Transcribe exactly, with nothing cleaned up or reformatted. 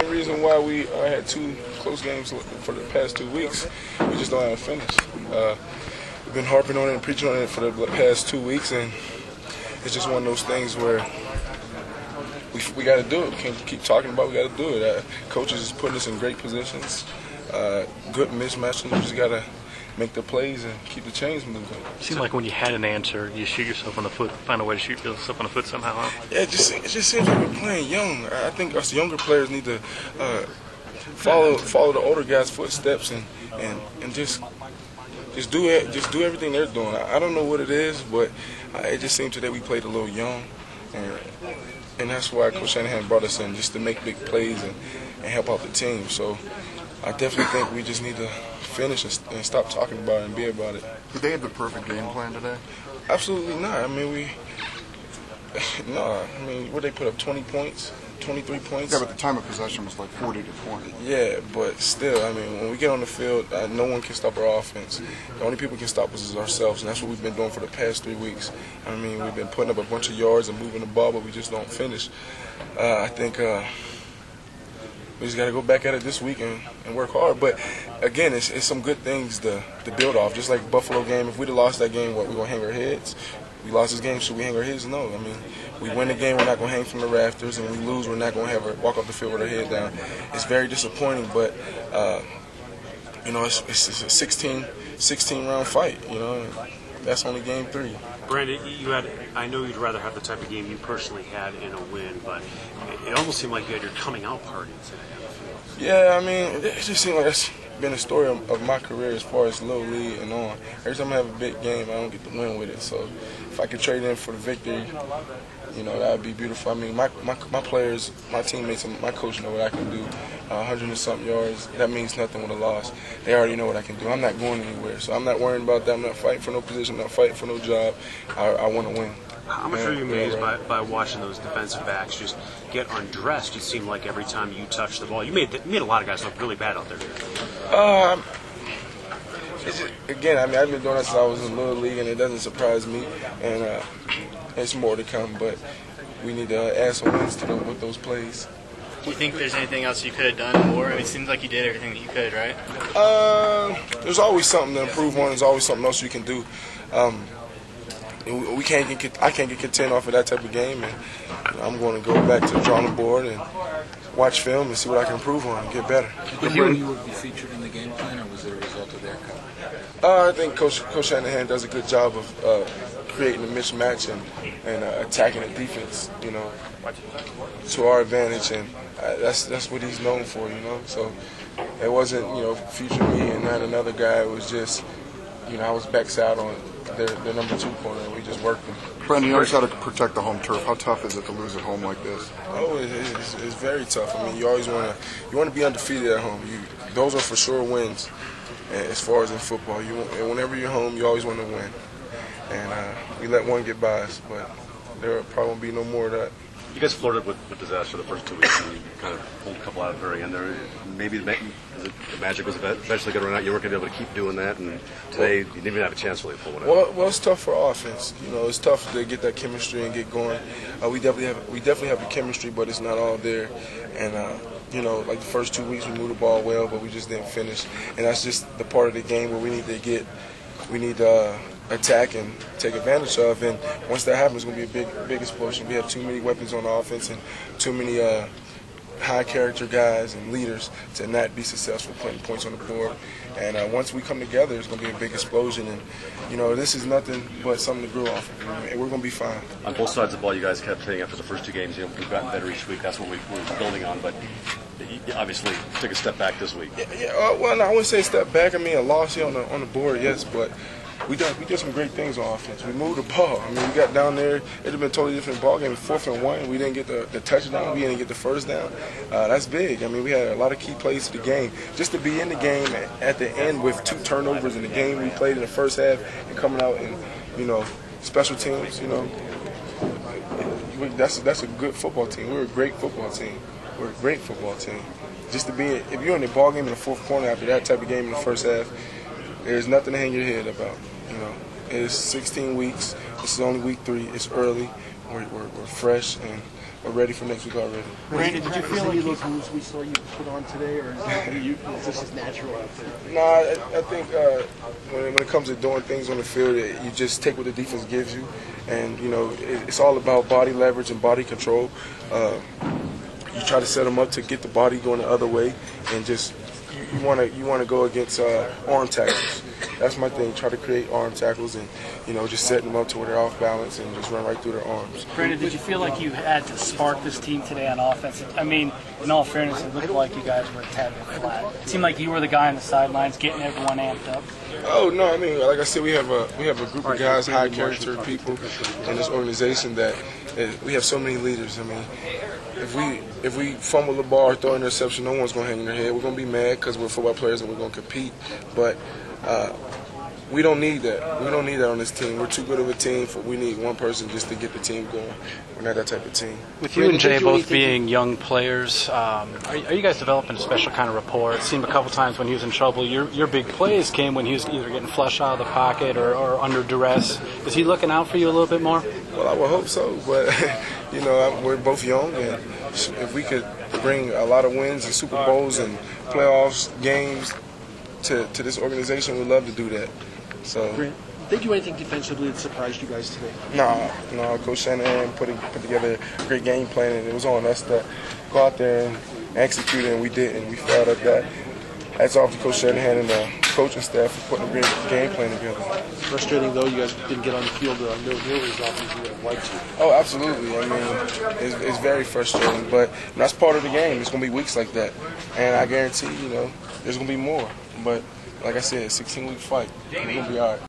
same reason why we uh, had two close games for the past two weeks. We just don't have a finish. Uh, we've been harping on it and preaching on it for the past two weeks, and it's just one of those things where we we got to do it. We can't keep talking about it. We got to do it. Uh, coaches is putting us in great positions, uh, good mismatches. We just got to make the plays and keep the chains moving. It seemed like when you had an answer, you shoot yourself on the foot, find a way to shoot yourself on the foot somehow. Huh? Yeah, it just, it just seems like we're playing young. I think us younger players need to uh, follow follow the older guys' footsteps and, and, and just just do it, just do everything they're doing. I, I don't know what it is, but uh, it just seemed today we played a little young, and and that's why Coach Shanahan brought us in, just to make big plays and, and help out the team. So I definitely think we just need to finish and, and stop talking about it and be about it. Did they have the perfect game plan today? Absolutely not. I mean, we no. I mean, what they put up twenty points, twenty-three points. Yeah, but the time of possession was like forty to twenty. Yeah, but still, I mean, when we get on the field, uh, no one can stop our offense. The only people who can stop us is ourselves, and that's what we've been doing for the past three weeks. I mean, we've been putting up a bunch of yards and moving the ball, but we just don't finish. Uh, I think. Uh, We just got to go back at it this week and, and work hard. But, again, it's, it's some good things to, to build off. Just like the Buffalo game, if we'd have lost that game, what, we going to hang our heads? We lost this game, should we hang our heads? No. I mean, we win the game, we're not going to hang from the rafters. And we lose, we're not going to have our, walk off the field with our head down. It's very disappointing, but, uh, you know, it's, it's, it's a sixteen, sixteen round fight, you know. That's only game three. Brandon, you had, I know you'd rather have the type of game you personally had in a win, but it, it almost seemed like you had your coming out party today. Yeah, I mean, it just seemed like that's been a story of, of my career as far as Little League and on. Every time I have a big game, I don't get to win with it. So if I could trade in for the victory, you know, that would be beautiful. I mean, my, my my players, my teammates, and my coach know what I can do. Uh, one hundred and something yards, that means nothing with a loss. They already know what I can do. I'm not going anywhere, so I'm not worrying about that. I'm not fighting for no position, I'm not fighting for no job. I, I want to win. How much are you amazed by, by watching those defensive backs just get undressed? It seemed like every time you touched the ball, you made the, you made a lot of guys look really bad out there. Um, it's just, again, I mean, I've been doing that since I was in Little League, and it doesn't surprise me. And uh, it's more to come, but we need to uh, add some wins to them with those plays. Do you think there's anything else you could have done more? I mean, it seems like you did everything that you could, right? Uh, there's always something to improve on. There's always something else you can do. Um, we can't get, I can't get content off of that type of game, and I'm going to go back to the drawing board and watch film and see what I can improve on and get better. Did you you would be featured in the game plan, or was it a result of their cover? Uh, I think Coach Coach Shanahan does a good job of uh, creating a mismatch and and uh, attacking the defense, you know, to our advantage, and uh, that's that's what he's known for, you know. So it wasn't, you know, feature me and not another guy. It was just, you know, I was backside on their, their number two corner, and we just worked them. Brandon, you always got to protect the home turf. How tough is it to lose at home like this? Oh, it, it's, it's very tough. I mean, you always want to you want to be undefeated at home. You those are for sure wins. And as far as in football, you and whenever you're home, you always want to win. And uh, we let one get by us, but there probably won't be no more of that. You guys flirted with, with disaster the first two weeks, and you kind of pulled a couple out at the very end there. Maybe the, the magic was eventually going to run out. You weren't going to be able to keep doing that, and today you didn't even have a chance to really pull one out. Well, well, it's tough for offense. You know, it's tough to get that chemistry and get going. Uh, we definitely have we definitely have the chemistry, but it's not all there. And uh, you know, like the first two weeks, we moved the ball well, but we just didn't finish. And that's just the part of the game where we need to get, we need to uh, attack and take advantage of. And once that happens, it's going to be a big, big explosion. We have too many weapons on the offense and too many uh, high character guys and leaders to not be successful putting points on the board. And uh, once we come together, it's going to be a big explosion. And, you know, this is nothing but something to grow off of. And we're going to be fine. On both sides of the ball, you guys kept hitting after the first two games. You know, we've gotten better each week. That's what we, we're building on. But you obviously took a step back this week. Yeah, yeah uh, well, no, I wouldn't say a step back. I mean, a loss here on the, on the board, yes, but we did, we did some great things on offense. We moved the ball. I mean, we got down there. It would have been a totally different ball game. Fourth and one, we didn't get the, the touchdown. We didn't get the first down. Uh, that's big. I mean, we had a lot of key plays to the game. Just to be in the game at, at the end with two turnovers in the game we played in the first half and coming out and, you know, special teams, you know, that's, that's a good football team. We're a great football team. We're a great football team. Just to be, if you're in the ball game in the fourth quarter after that type of game in the first half, there's nothing to hang your head about. You know, it's sixteen weeks. This is only week three. It's early. We're, we're, we're fresh, and are ready for next week already. Brandon, did you feel like any of those moves we saw you put on today, or is, it, you, is this just natural out there? No, I, I think uh, when, when it comes to doing things on the field, it, you just take what the defense gives you, and you know it, it's all about body leverage and body control. Uh, you try to set them up to get the body going the other way, and just you want to you want to go against uh, arm tackles. That's my thing. Try to create arm tackles and you know just setting them up to where they're off balance and just run right through their arms. Brandon, did you feel like you had to spark this team today on offense? I mean, in all fairness, it looked like you guys were a tad bit flat. It seemed like you were the guy on the sidelines getting everyone amped up. Oh no, I mean, like I said, we have a we have a group of guys, high character people in this organization that uh, we have so many leaders. I mean, if we if we fumble the ball or throw an interception, no one's gonna hang their head. We're gonna be mad because we're football players and we're gonna compete, but. Uh, We don't need that. We don't need that on this team. We're too good of a team for we need one person just to get the team going. We're not that type of team. With you and Jay both being young players, um, are, are you guys developing a special kind of rapport? It seemed a couple times when he was in trouble, your your big plays came when he was either getting flushed out of the pocket or, or under duress. Is he looking out for you a little bit more? Well, I would hope so, but you know, I'm, we're both young, and if we could bring a lot of wins and Super Bowls and playoffs games to, to this organization, we'd love to do that. So, Did they do anything defensively that surprised you guys today? No, no. Coach Shanahan put put together a great game plan, and it was on us to go out there and execute it, and we did, and we failed at that. Hats off to Coach Shanahan and the coaching staff for putting a great game plan together. Frustrating though, you guys didn't get on the field uh, no nearly as often as you would have liked to. Oh, absolutely. I mean, it's, it's very frustrating, but that's part of the game. It's going to be weeks like that, and I guarantee, you know, there's going to be more. But like I said, sixteen-week fight. We're going to be all right.